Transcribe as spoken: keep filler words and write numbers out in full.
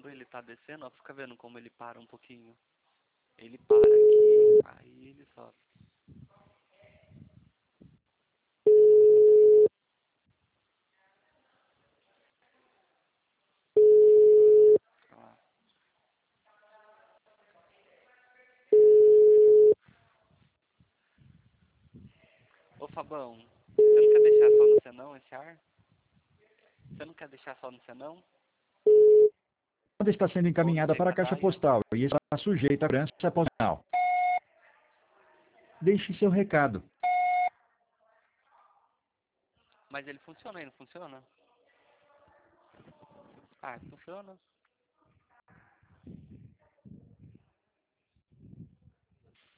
quando ele tá descendo, ó, fica vendo como ele para um pouquinho. Ele para aqui, aí ele sobe. Ó. Ô Fabão, você não quer deixar só no senão esse ar? Você não quer deixar só no senão? Está sendo Ou no encaminhada para a caixa Jequadaia? postal e está sujeita à cobrança postal. Deixe seu recado. Mas ele funciona aí, não funciona? Ah, funciona.